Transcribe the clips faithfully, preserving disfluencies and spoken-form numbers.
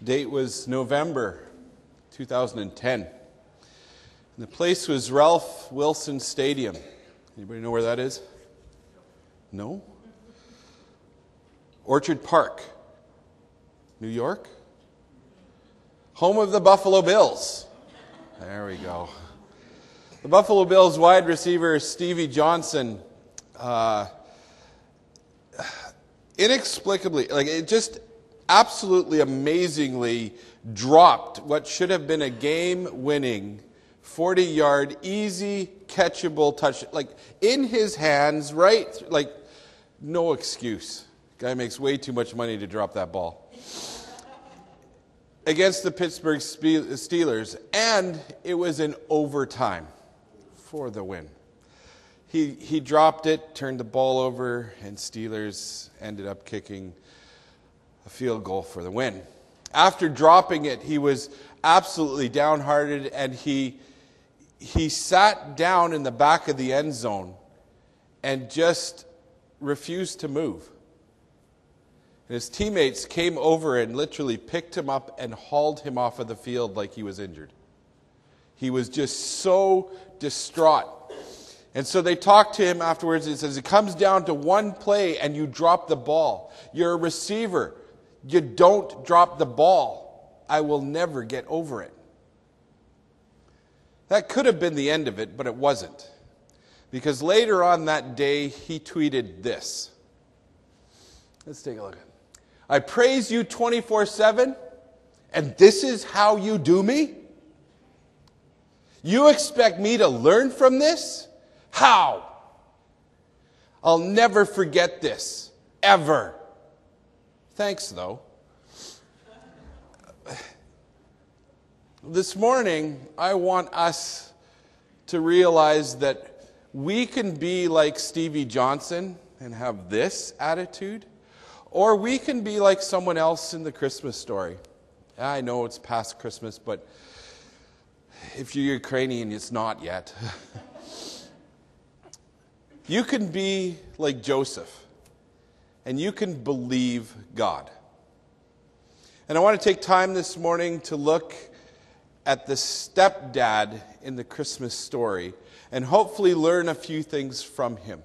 Date was November two thousand ten. And the place was Ralph Wilson Stadium. Anybody know where that is? No? Orchard Park, New York. Home of the Buffalo Bills. There we go. The Buffalo Bills wide receiver Stevie Johnson, uh, inexplicably, like it just absolutely amazingly dropped what should have been a game-winning forty-yard, easy, catchable touch, like in his hands, right? Like, no excuse. Guy makes way too much money to drop that ball. Against the Pittsburgh Steelers, and it was in overtime for the win. He he dropped it, turned the ball over, and Steelers ended up kicking a field goal for the win. After dropping it, he was absolutely downhearted, and he he sat down in the back of the end zone and just refused to move. And his teammates came over and literally picked him up and hauled him off of the field like he was injured. He was just so distraught. And so they talked to him afterwards. It says, it comes down to one play and you drop the ball. You're a receiver. You don't drop the ball. I will never get over it. That could have been the end of it, but it wasn't. Because later on that day, he tweeted this. Let's take a look at it. I praise you twenty-four seven, and this is how you do me? You expect me to learn from this? How? I'll never forget this, ever. Thanks, though. This morning, I want us to realize that we can be like Stevie Johnson and have this attitude, or we can be like someone else in the Christmas story. I know it's past Christmas, but if you're Ukrainian, it's not yet. You can be like Joseph, and you can believe God. And I want to take time this morning to look at the stepdad in the Christmas story and hopefully learn a few things from him.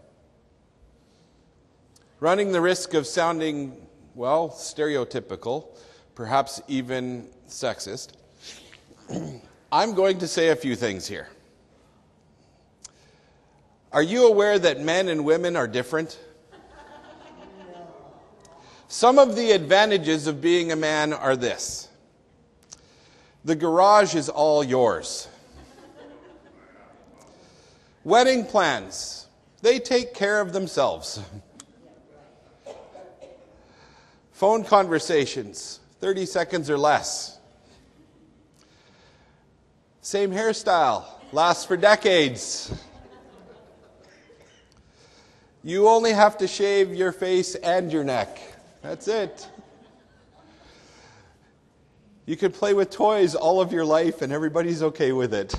Running the risk of sounding, well, stereotypical, perhaps even sexist, I'm going to say a few things here. Are you aware that men and women are different? Some of the advantages of being a man are this. The garage is all yours. Wedding plans, they take care of themselves. Phone conversations, thirty seconds or less. Same hairstyle, lasts for decades. You only have to shave your face and your neck. That's it. You could play with toys all of your life and everybody's okay with it.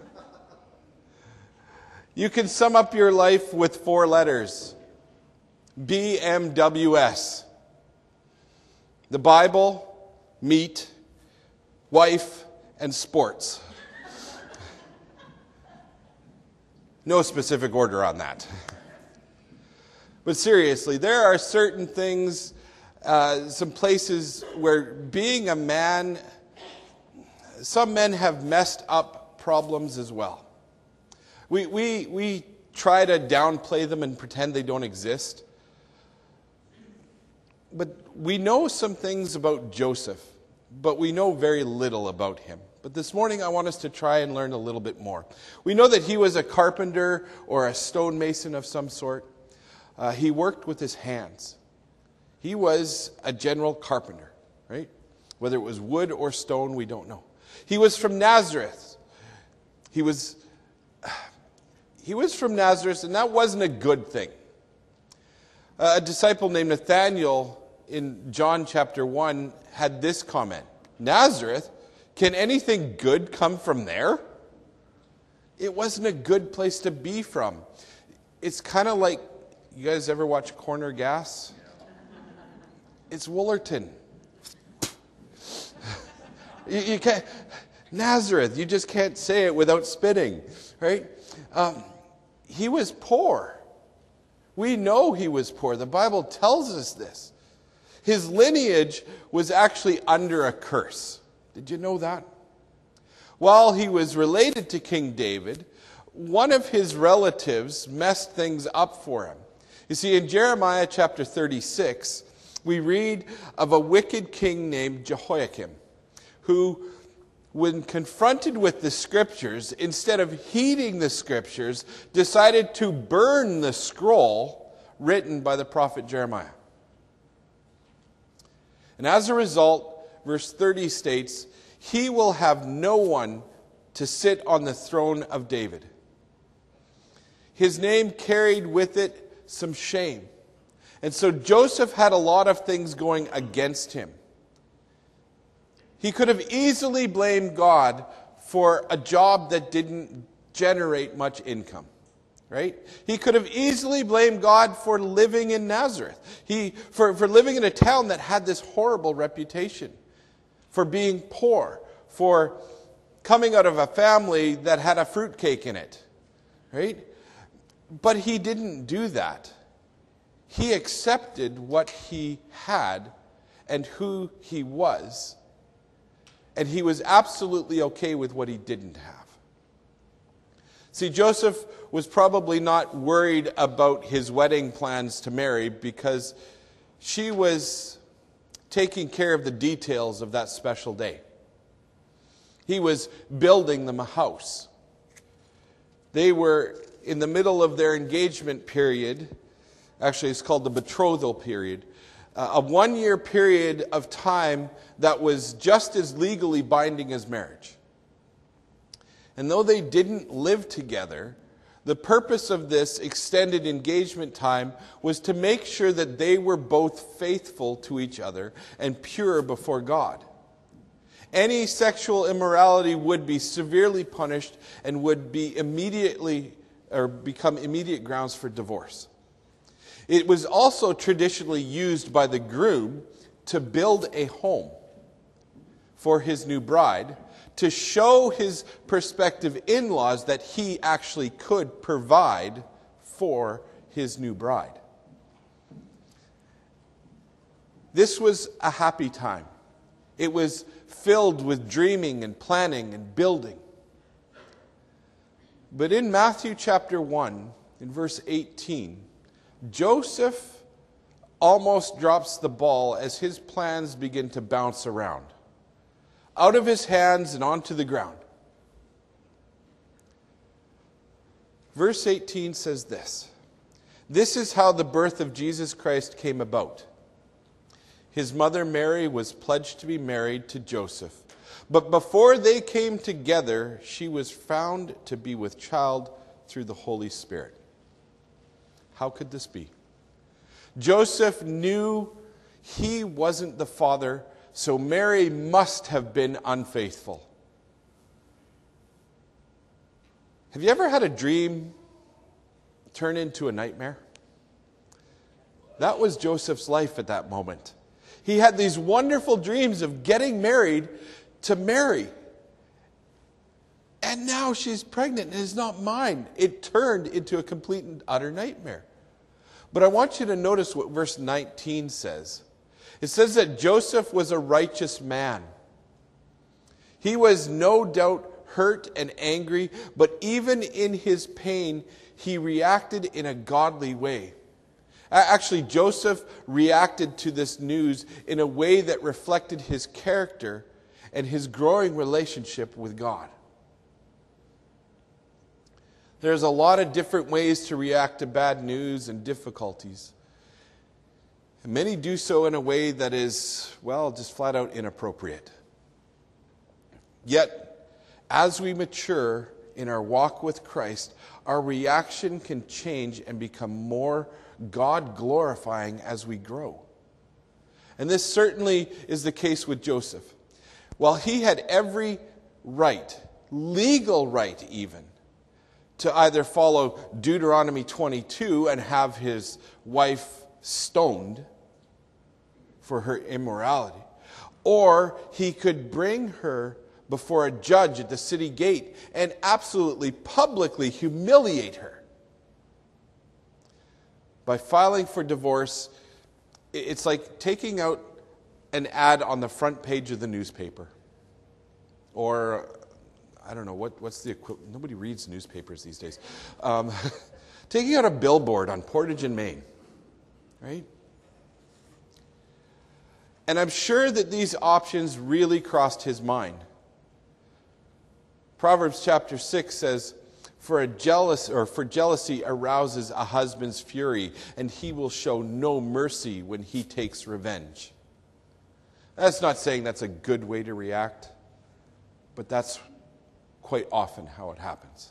You can sum up your life with four letters. B M W S. The Bible, meat, wife, and sports. No specific order on that. But seriously, there are certain things, uh, some places where being a man, some men have messed up problems as well. We, we, we try to downplay them and pretend they don't exist. But we know some things about Joseph, but we know very little about him. But this morning I want us to try and learn a little bit more. We know that he was a carpenter or a stonemason of some sort. Uh, he worked with his hands. He was a general carpenter, right? Whether it was wood or stone, we don't know. He was from Nazareth. He was, he was from Nazareth, and that wasn't a good thing. Uh, a disciple named Nathaniel in John chapter one had this comment. Nazareth? Can anything good come from there? It wasn't a good place to be from. It's kind of like, you guys ever watch Corner Gas? It's Woolerton. You, you can't, Nazareth, you just can't say it without spitting, right? Um, he was poor. We know he was poor. The Bible tells us this. His lineage was actually under a curse. Did you know that? While he was related to King David, one of his relatives messed things up for him. You see, in Jeremiah chapter thirty-six, we read of a wicked king named Jehoiakim, who, when confronted with the scriptures, instead of heeding the scriptures, decided to burn the scroll written by the prophet Jeremiah. And as a result, verse thirty states, he will have no one to sit on the throne of David. His name carried with it some shame. And so Joseph had a lot of things going against him. He could have easily blamed God for a job that didn't generate much income, right? He could have easily blamed God for living in Nazareth. He for, for living in a town that had this horrible reputation, for being poor, for coming out of a family that had a fruitcake in it, right? But he didn't do that. He accepted what he had and who he was. And he was absolutely okay with what he didn't have. See, Joseph was probably not worried about his wedding plans to Mary because she was taking care of the details of that special day. He was building them a house. They were in the middle of their engagement period. Actually, it's called the betrothal period. Uh, a one-year period of time that was just as legally binding as marriage. And though they didn't live together, the purpose of this extended engagement time was to make sure that they were both faithful to each other and pure before God. Any sexual immorality would be severely punished and would be immediately or become immediate grounds for divorce. It was also traditionally used by the groom to build a home for his new bride, to show his prospective in-laws that he actually could provide for his new bride. This was a happy time. It was filled with dreaming and planning and building. But in Matthew chapter one, in verse eighteen, Joseph almost drops the ball as his plans begin to bounce around, out of his hands and onto the ground. Verse eighteen says this: "This is how the birth of Jesus Christ came about. His mother Mary was pledged to be married to Joseph. But before they came together, she was found to be with child through the Holy Spirit." How could this be? Joseph knew he wasn't the father, so Mary must have been unfaithful. Have you ever had a dream turn into a nightmare? That was Joseph's life at that moment. He had these wonderful dreams of getting married to Mary. And now she's pregnant and it's not mine. It turned into a complete and utter nightmare. But I want you to notice what verse nineteen says. It says that Joseph was a righteous man. He was no doubt hurt and angry, but even in his pain, he reacted in a godly way. Actually, Joseph reacted to this news in a way that reflected his character and his growing relationship with God. There's a lot of different ways to react to bad news and difficulties. And many do so in a way that is, well, just flat out inappropriate. Yet, as we mature in our walk with Christ, our reaction can change and become more God-glorifying as we grow. And this certainly is the case with Joseph. While he had every right, legal right even, to either follow Deuteronomy twenty-two and have his wife stoned for her immorality, Or he could bring her before a judge at the city gate and absolutely publicly humiliate her. By filing for divorce, it's like taking out an ad on the front page of the newspaper. Or, I don't know, what, what's the equivalent? Nobody reads newspapers these days. Um, taking out a billboard on Portage in Maine, right? And I'm sure that these options really crossed his mind. Proverbs chapter six says, For a jealous or for jealousy arouses a husband's fury, and he will show no mercy when he takes revenge. That's not saying that's a good way to react, but that's quite often how it happens.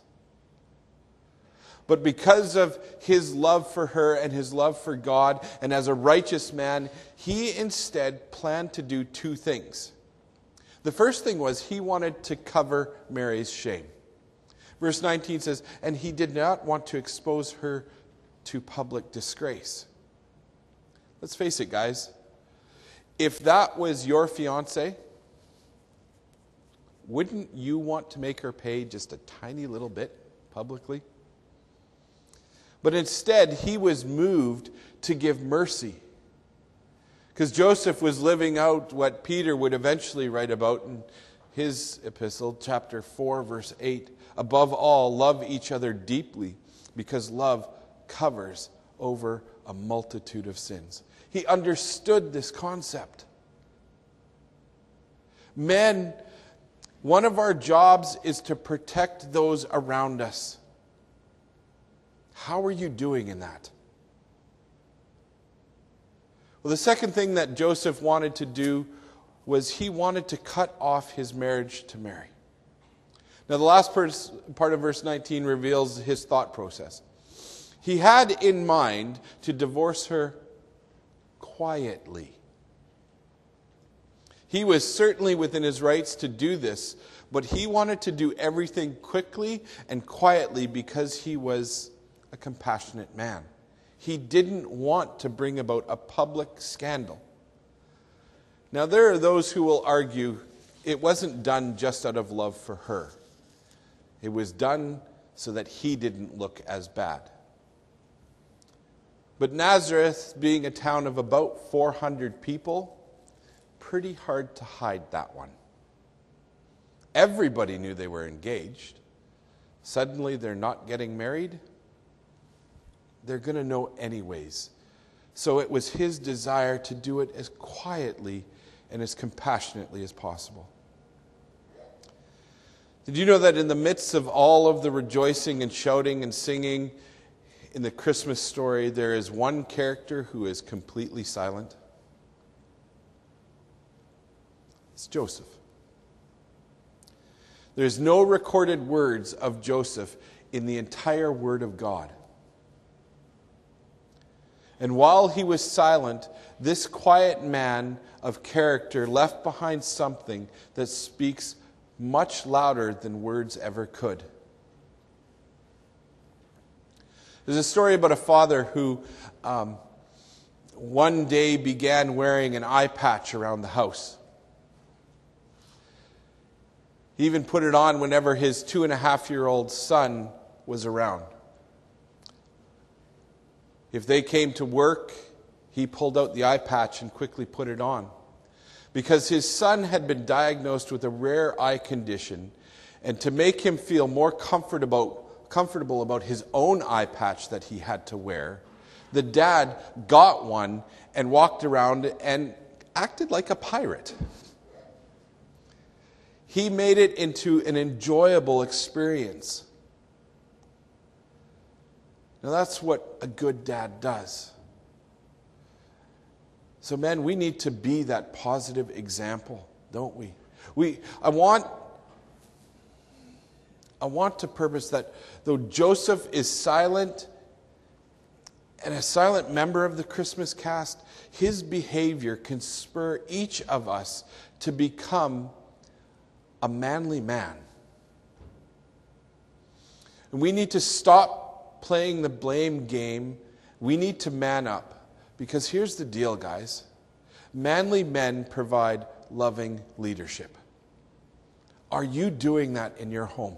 But because of his love for her and his love for God, and as a righteous man, he instead planned to do two things. The first thing was he wanted to cover Mary's shame. Verse nineteen says, and he did not want to expose her to public disgrace. Let's face it, guys. If that was your fiancé, wouldn't you want to make her pay just a tiny little bit publicly? But instead, he was moved to give mercy. Because Joseph was living out what Peter would eventually write about in his epistle, chapter four, verse eight. Above all, love each other deeply, because love covers over a multitude of sins. He understood this concept. Men, one of our jobs is to protect those around us. How are you doing in that? Well, the second thing that Joseph wanted to do was he wanted to cut off his marriage to Mary. Now, the last part of verse nineteen reveals his thought process. He had in mind to divorce her quietly. He was certainly within his rights to do this, but he wanted to do everything quickly and quietly because he was a compassionate man. He didn't want to bring about a public scandal. Now, there are those who will argue it wasn't done just out of love for her. It was done so that he didn't look as bad. But Nazareth, being a town of about four hundred people, pretty hard to hide that one. Everybody knew they were engaged. Suddenly they're not getting married. They're going to know anyways. So it was his desire to do it as quietly and as compassionately as possible. Did you know that in the midst of all of the rejoicing and shouting and singing in the Christmas story, there is one character who is completely silent? It's Joseph. There's no recorded words of Joseph in the entire Word of God. And while he was silent, this quiet man of character left behind something that speaks much louder than words ever could. There's a story about a father who um, one day began wearing an eye patch around the house. He even put it on whenever his two and a half year old son was around. If they came to work, he pulled out the eye patch and quickly put it on. Because his son had been diagnosed with a rare eye condition, and to make him feel more comfortable, comfortable about his own eye patch that he had to wear, the dad got one and walked around and acted like a pirate. He made it into an enjoyable experience. Now that's what a good dad does. So men, we need to be that positive example, don't we? We I want I want to purpose that though Joseph is silent and a silent member of the Christmas cast, his behavior can spur each of us to become a manly man. And we need to stop playing the blame game. We need to man up. Because here's the deal, guys. Manly men provide loving leadership? Are you doing that in your home?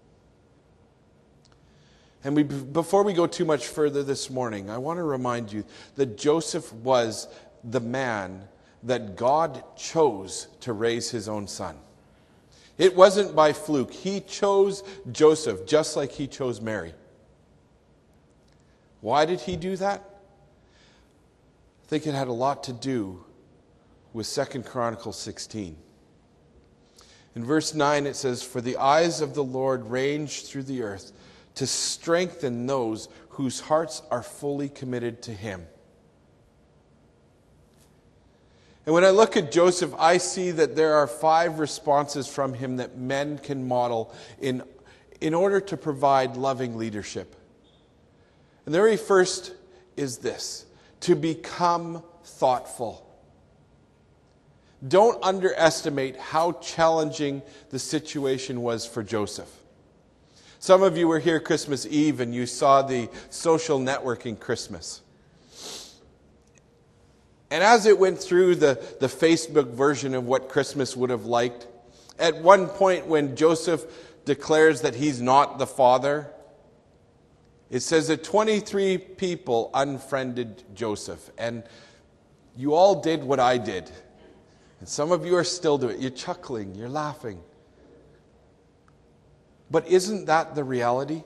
And we, before we go too much further this morning, I want to remind you that Joseph was the man that God chose to raise his own son. It wasn't by fluke. He chose Joseph just like he chose Mary. Why did he do that? I think it had a lot to do with Second Chronicles sixteen. In verse nine it says, "For the eyes of the Lord range through the earth to strengthen those whose hearts are fully committed to him." And when I look at Joseph, I see that there are five responses from him that men can model in, in order to provide loving leadership. And the very first is this: to become thoughtful. Don't underestimate how challenging the situation was for Joseph. Some of you were here Christmas Eve and you saw the social networking Christmas. And as it went through the, the Facebook version of what Christmas would have liked, at one point when Joseph declares that he's not the father, it says that twenty-three people unfriended Joseph. And you all did what I did. And some of you are still doing it. You're chuckling, you're laughing. But isn't that the reality?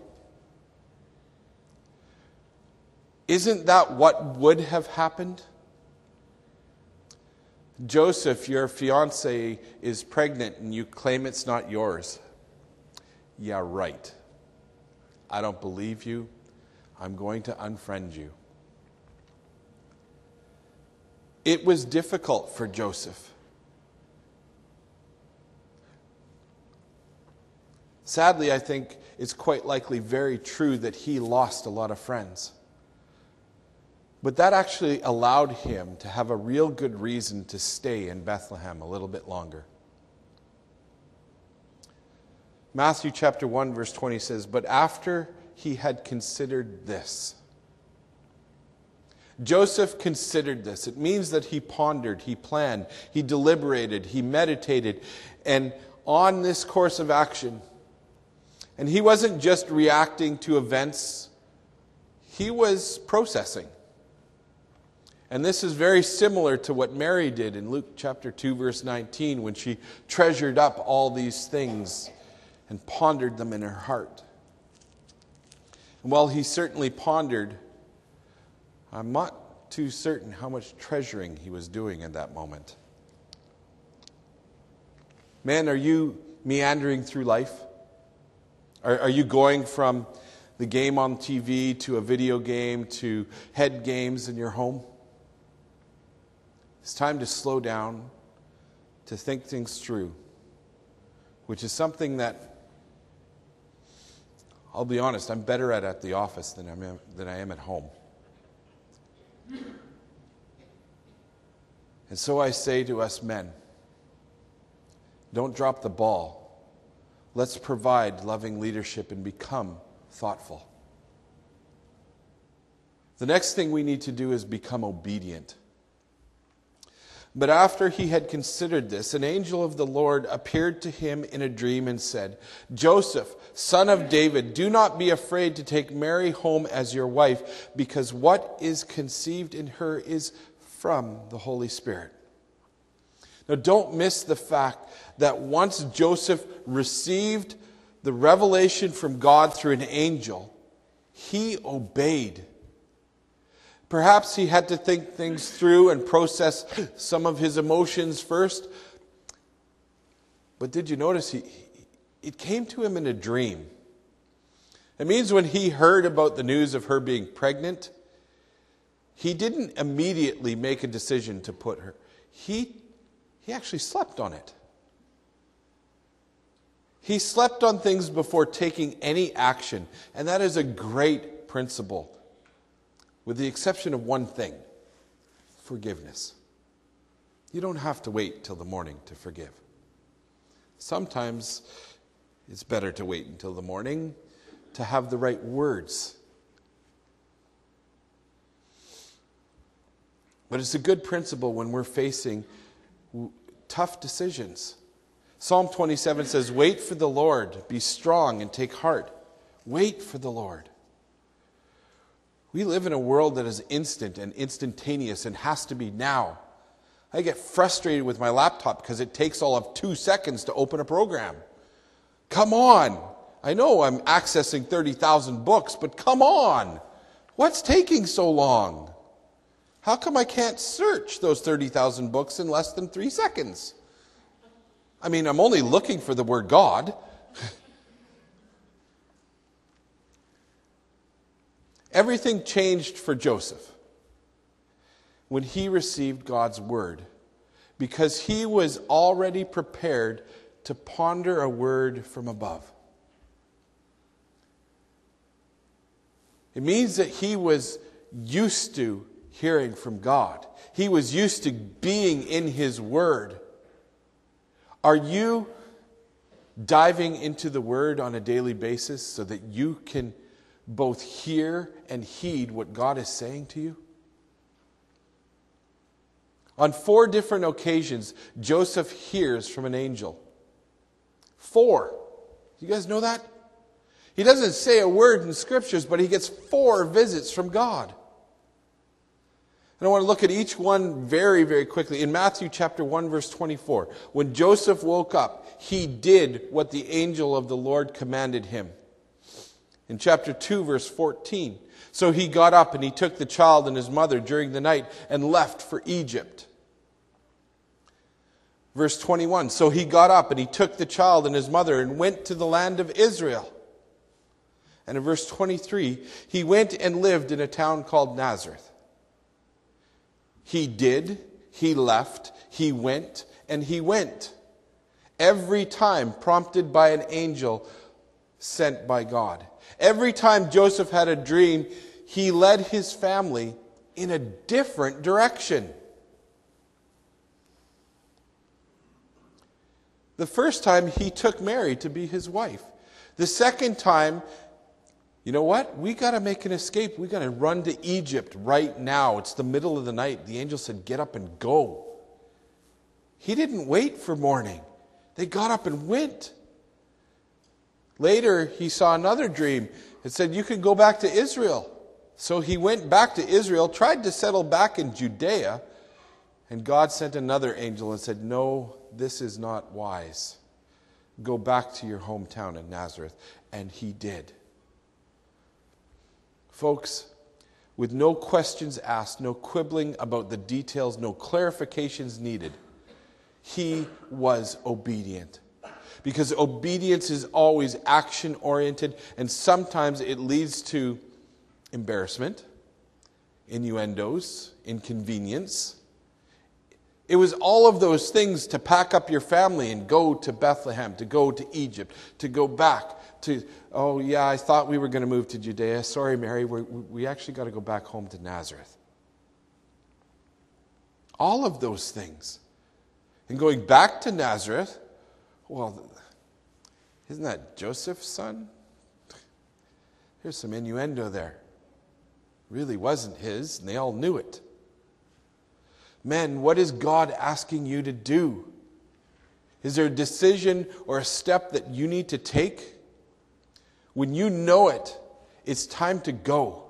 Isn't that what would have happened? Joseph, your fiancée is pregnant and you claim it's not yours. Yeah, right. I don't believe you. I'm going to unfriend you. It was difficult for Joseph. Sadly, I think it's quite likely very true that he lost a lot of friends. But that actually allowed him to have a real good reason to stay in Bethlehem a little bit longer. Matthew chapter one verse twenty says, "But after he had considered this." Joseph considered this. It means that he pondered, he planned, he deliberated, he meditated, and on this course of action. And he wasn't just reacting to events, he was processing. And this is very similar to what Mary did in Luke chapter two, verse nineteen, when she treasured up all these things and pondered them in her heart. And while he certainly pondered, I'm not too certain how much treasuring he was doing in that moment. Man, are you meandering through life? Are, are you going from the game on T V to a video game to head games in your home? It's time to slow down, to think things through, which is something that, I'll be honest, I'm better at at the office than, I'm, than I am at home. And so I say to us men, don't drop the ball. Let's provide loving leadership and become thoughtful. The next thing we need to do is become obedient. But after he had considered this, an angel of the Lord appeared to him in a dream and said, "Joseph, son of David, do not be afraid to take Mary home as your wife, because what is conceived in her is from the Holy Spirit." Now, don't miss the fact that once Joseph received the revelation from God through an angel, he obeyed. Perhaps he had to think things through and process some of his emotions first. But did you notice he, it came to him in a dream? It means when he heard about the news of her being pregnant, he didn't immediately make a decision to put her. He, he actually slept on it. He slept on things before taking any action. And that is a great principle. With the exception of one thing, forgiveness. You don't have to wait till the morning to forgive. Sometimes it's better to wait until the morning to have the right words. But it's a good principle when we're facing tough decisions. Psalm twenty-seven says, wait for the Lord, be strong and take heart. Wait for the Lord. We live in a world that is instant and instantaneous and has to be now. I get frustrated with my laptop because it takes all of two seconds to open a program. Come on. I know I'm accessing thirty thousand books, but come on. What's taking so long? How come I can't search those thirty thousand books in less than three seconds? I mean, I'm only looking for the word God. Everything changed for Joseph when he received God's word, because he was already prepared to ponder a word from above. It means that he was used to hearing from God. He was used to being in his word. Are you diving into the word on a daily basis so that you can both hear and heed what God is saying to you? On four different occasions, Joseph hears from an angel. Four. You guys know that? He doesn't say a word in the scriptures, but he gets four visits from God. And I want to look at each one very, very quickly. In Matthew chapter one, verse twenty-four, when Joseph woke up, he did what the angel of the Lord commanded him. In chapter two, verse fourteen, so he got up and he took the child and his mother during the night and left for Egypt. Verse twenty-one, so he got up and he took the child and his mother and went to the land of Israel. And in verse twenty-three, he went and lived in a town called Nazareth. He did, he left, he went, and he went. Every time prompted by an angel sent by God. Every time Joseph had a dream, he led his family in a different direction. The first time, he took Mary to be his wife. The second time, you know what? We got to make an escape. We got to run to Egypt right now. It's the middle of the night. The angel said, get up and go. He didn't wait for morning. They got up and went. Later, he saw another dream. It said, you can go back to Israel. So he went back to Israel, tried to settle back in Judea, and God sent another angel and said, no, this is not wise. Go back to your hometown in Nazareth. And he did. Folks, with no questions asked, no quibbling about the details, no clarifications needed, he was obedient. Because obedience is always action-oriented, and sometimes it leads to embarrassment, innuendos, inconvenience. It was all of those things to pack up your family and go to Bethlehem, to go to Egypt, to go back to, oh yeah, I thought we were going to move to Judea. Sorry, Mary, we we actually got to go back home to Nazareth. All of those things. And going back to Nazareth, well, isn't that Joseph's son? There's some innuendo there. Really wasn't his, and they all knew it. Men, what is God asking you to do? Is there a decision or a step that you need to take? When you know it, it's time to go.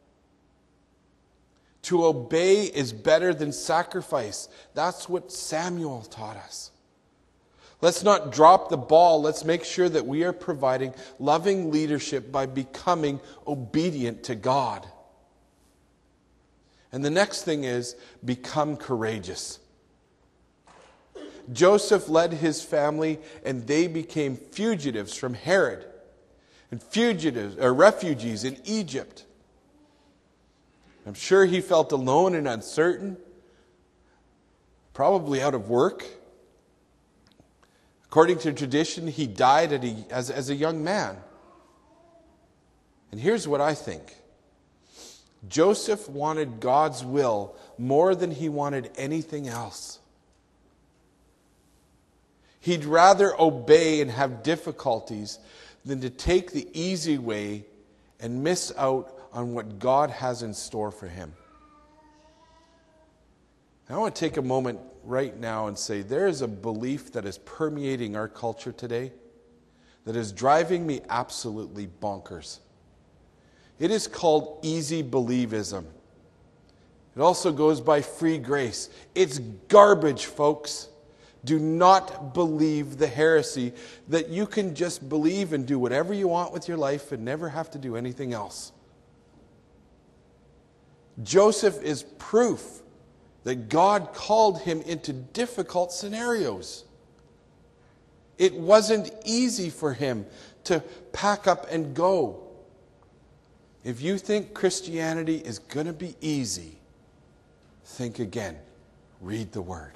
To obey is better than sacrifice. That's what Samuel taught us. Let's not drop the ball. Let's make sure that we are providing loving leadership by becoming obedient to God. And the next thing is, become courageous. Joseph led his family, and they became fugitives from Herod, and fugitives or refugees in Egypt. I'm sure he felt alone and uncertain, probably out of work. According to tradition, he died at a, as, as a young man. And here's what I think. Joseph wanted God's will more than he wanted anything else. He'd rather obey and have difficulties than to take the easy way and miss out on what God has in store for him. I want to take a moment right now and say, there is a belief that is permeating our culture today that is driving me absolutely bonkers. It is called easy believism. It also goes by free grace. It's garbage, folks. Do not believe the heresy that you can just believe and do whatever you want with your life and never have to do anything else. Joseph is proof that God called him into difficult scenarios. It wasn't easy for him to pack up and go. If you think Christianity is going to be easy, think again. Read the Word.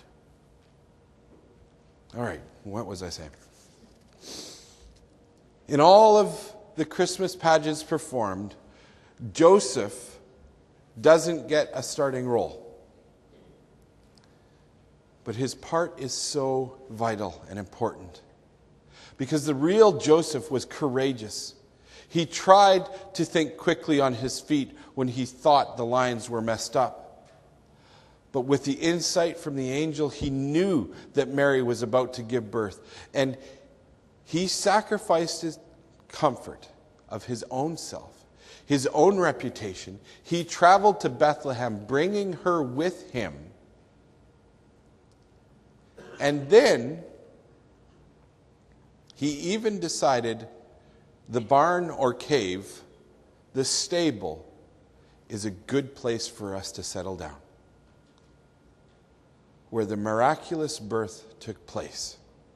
All right, what was I saying? In all of the Christmas pageants performed, Joseph doesn't get a starting role. But his part is so vital and important. Because the real Joseph was courageous. He tried to think quickly on his feet when he thought the lines were messed up. But with the insight from the angel, he knew that Mary was about to give birth. And he sacrificed his comfort of his own self, his own reputation. He traveled to Bethlehem, bringing her with him. And then he even decided the barn or cave, the stable, is a good place for us to settle down, where the miraculous birth took place.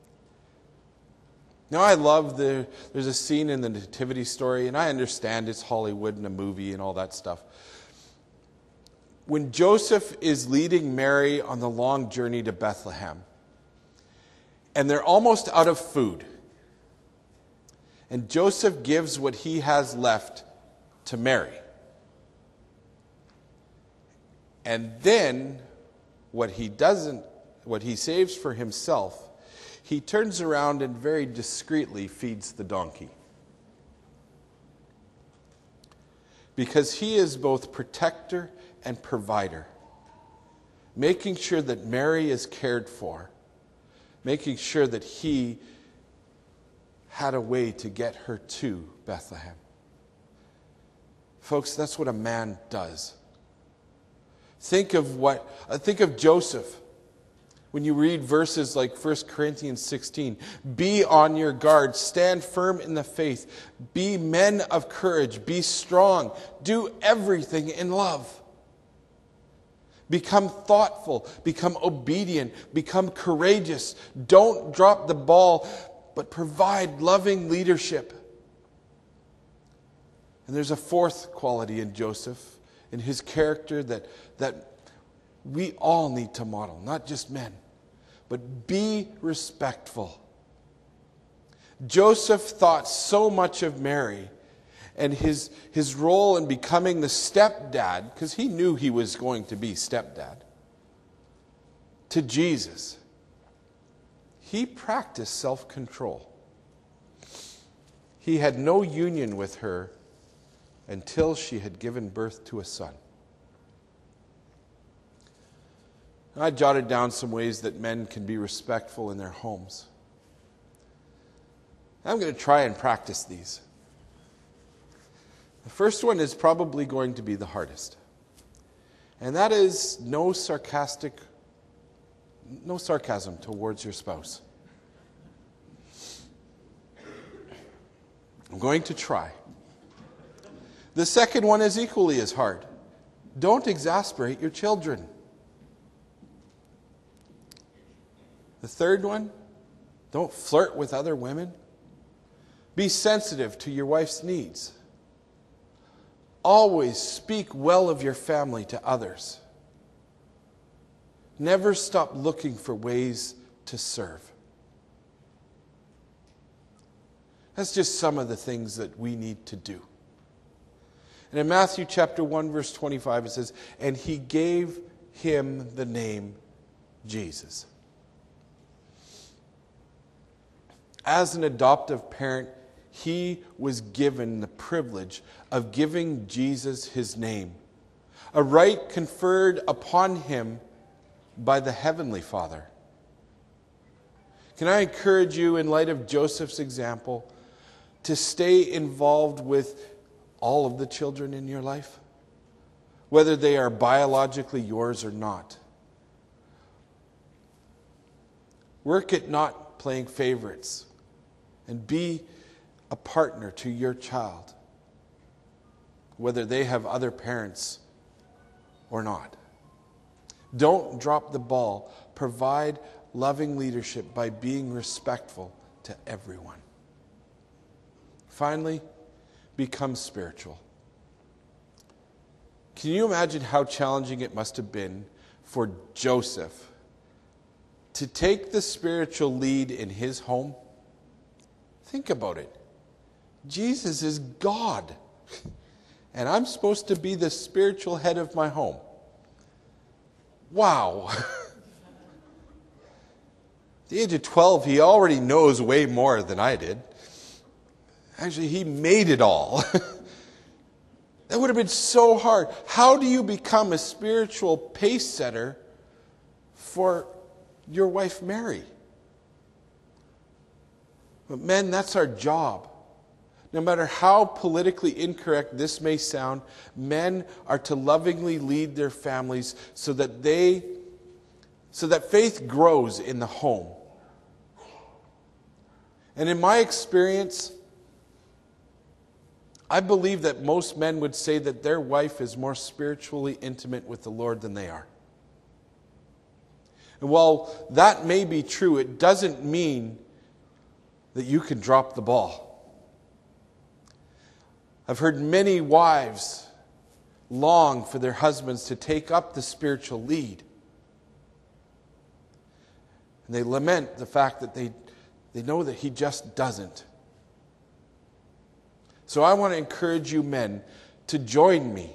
Now, I love the, there's a scene in the Nativity story, and I understand it's Hollywood and a movie and all that stuff. When Joseph is leading Mary on the long journey to Bethlehem, and they're almost out of food, and Joseph gives what he has left to Mary. And then what he doesn't, what he saves for himself, he turns around and very discreetly feeds the donkey. Because he is both protector and provider, making sure that Mary is cared for, making sure that he had a way to get her to Bethlehem. Folks, that's what a man does. Think of what, uh, think of Joseph. When you read verses like First Corinthians sixteen, be on your guard, stand firm in the faith, be men of courage, be strong, do everything in love. Become thoughtful, become obedient, become courageous. Don't drop the ball, but provide loving leadership. And there's a fourth quality in Joseph, in his character that, that we all need to model, not just men, but be respectful. Joseph thought so much of Mary and his, his role in becoming the stepdad, because he knew he was going to be stepdad, to Jesus. He practiced self-control. He had no union with her until she had given birth to a son. I jotted down some ways that men can be respectful in their homes. I'm going to try and practice these. The first one is probably going to be the hardest. And that is no sarcastic, no sarcasm towards your spouse. I'm going to try. The second one is equally as hard. Don't exasperate your children. The third one, don't flirt with other women. Be sensitive to your wife's needs. Always speak well of your family to others. Never stop looking for ways to serve. That's just some of the things that we need to do. And in Matthew chapter one, verse twenty-five, it says, and he gave him the name Jesus. As an adoptive parent, he was given the privilege of giving Jesus his name, a right conferred upon him by the Heavenly Father. Can I encourage you, in light of Joseph's example, to stay involved with all of the children in your life, whether they are biologically yours or not? Work at not playing favorites and be a partner to your child, whether they have other parents or not. Don't drop the ball. Provide loving leadership by being respectful to everyone. Finally, become spiritual. Can you imagine how challenging it must have been for Joseph to take the spiritual lead in his home? Think about it. Jesus is God, and I'm supposed to be the spiritual head of my home. Wow. At the age of twelve, he already knows way more than I did. Actually, he made it all. That would have been so hard. How do you become a spiritual pace setter for your wife, Mary? But men, that's our job. No matter how politically incorrect this may sound, men are to lovingly lead their families so that they, so that faith grows in the home. And in my experience, I believe that most men would say that their wife is more spiritually intimate with the Lord than they are. And while that may be true, it doesn't mean that you can drop the ball. I've heard many wives long for their husbands to take up the spiritual lead. And they lament the fact that they, they know that he just doesn't. So I want to encourage you men to join me.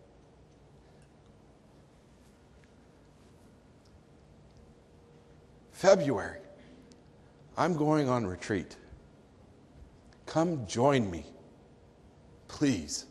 February, I'm going on retreat. Come join me, please.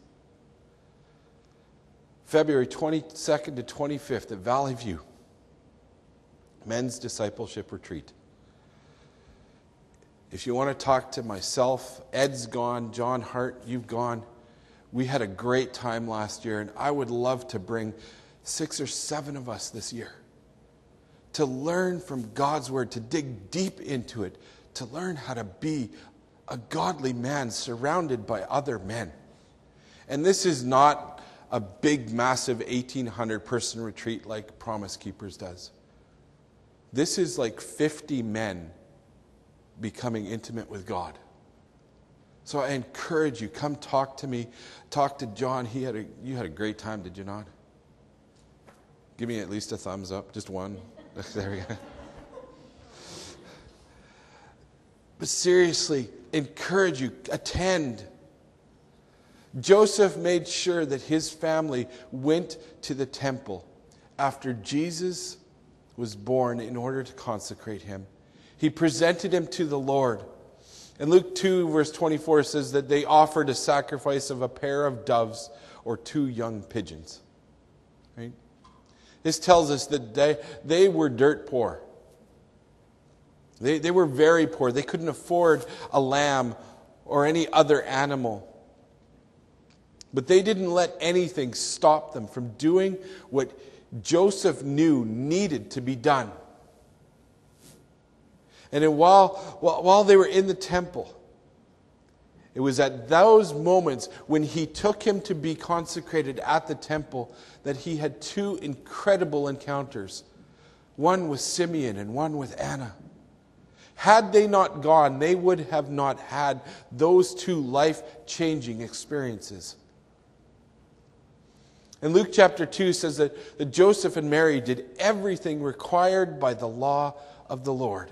February twenty-second to twenty-fifth at Valley View, Men's Discipleship Retreat. If you want to talk to myself, Ed's gone, John Hart, you've gone. We had a great time last year, and I would love to bring six or seven of us this year to learn from God's Word, to dig deep into it, to learn how to be a godly man surrounded by other men. And this is not a big, massive eighteen hundred person retreat like Promise Keepers does. This is like fifty men becoming intimate with God. So I encourage you, come talk to me. Talk to John. He had a, you had a great time, did you not? Give me at least a thumbs up, just one. There we go. But seriously, encourage you, attend. Joseph made sure that his family went to the temple after Jesus was born in order to consecrate him. He presented him to the Lord. And Luke two verse twenty-four says that they offered a sacrifice of a pair of doves or two young pigeons. Right? This tells us that they, they were dirt poor. They, they were very poor. They couldn't afford a lamb or any other animal. But they didn't let anything stop them from doing what Joseph knew needed to be done. And while, while they were in the temple, it was at those moments when he took him to be consecrated at the temple that he had two incredible encounters. One with Simeon and one with Anna. Had they not gone, they would have not had those two life-changing experiences. And Luke chapter two says that, that Joseph and Mary did everything required by the law of the Lord.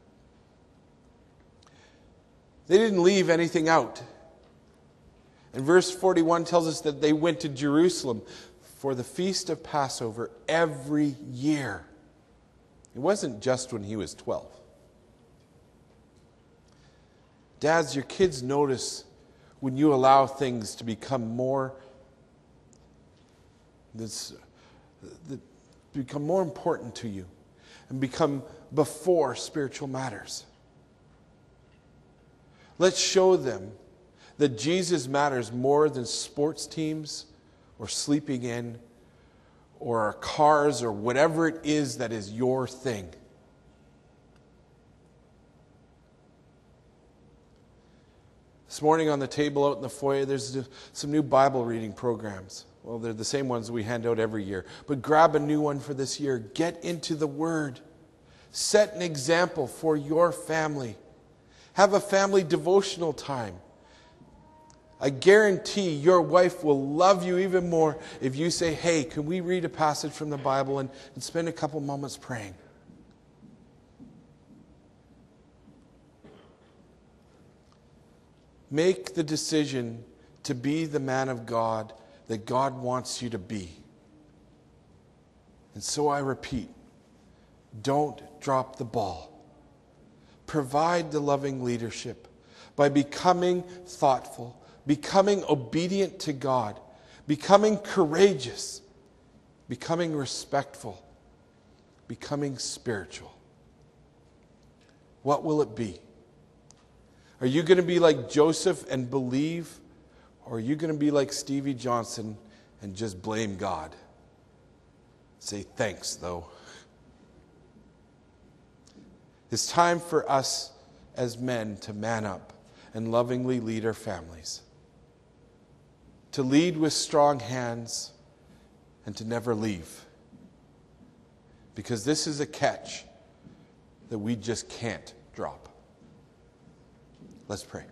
They didn't leave anything out. And verse forty-one tells us that they went to Jerusalem for the feast of Passover every year. It wasn't just when he was twelve. Dads, your kids notice when you allow things to become more this, that become more important to you. and become before spiritual matters. Let's show them that Jesus matters more than sports teams or sleeping in or cars or whatever it is that is your thing. This morning on the table out in the foyer, there's some new Bible reading programs. Well, they're the same ones we hand out every year. But grab a new one for this year. Get into the Word. Set an example for your family. Have a family devotional time. I guarantee your wife will love you even more if you say, hey, can we read a passage from the Bible and, and spend a couple moments praying? Make the decision to be the man of God that God wants you to be. And so I repeat, don't drop the ball. Provide the loving leadership by becoming thoughtful, becoming obedient to God, becoming courageous, becoming respectful, becoming spiritual. What will it be? Are you going to be like Joseph and believe, or are you going to be like Stevie Johnson and just blame God? Say thanks, though. It's time for us as men to man up and lovingly lead our families. To lead with strong hands and to never leave. Because this is a catch that we just can't drop. Let's pray.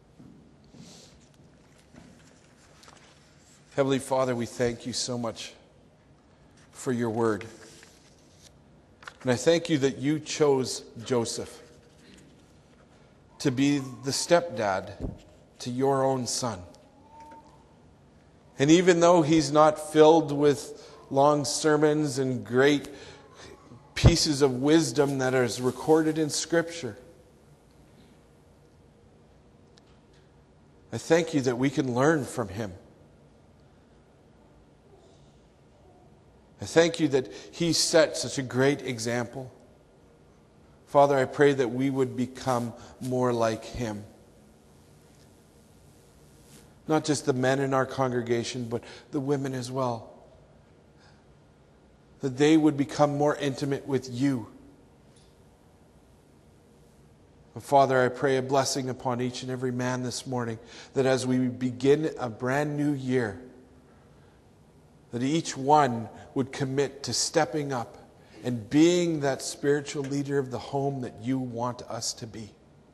Heavenly Father, we thank you so much for your word. And I thank you that you chose Joseph to be the stepdad to your own son. And even though he's not filled with long sermons and great pieces of wisdom that is recorded in Scripture, I thank you that we can learn from him. I thank you that he set such a great example. Father, I pray that we would become more like him. Not just the men in our congregation, but the women as well. That they would become more intimate with you. Father, I pray a blessing upon each and every man this morning, that as we begin a brand new year, that each one would commit to stepping up and being that spiritual leader of the home that you want us to be.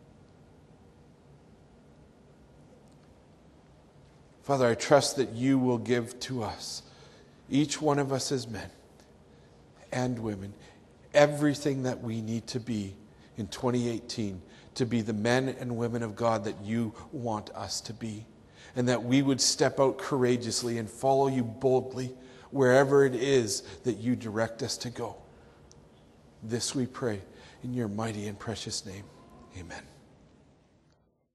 Father, I trust that you will give to us, each one of us as men and women, everything that we need to be in twenty eighteen, to be the men and women of God that you want us to be. And that we would step out courageously and follow you boldly wherever it is that you direct us to go. This we pray in your mighty and precious name. Amen.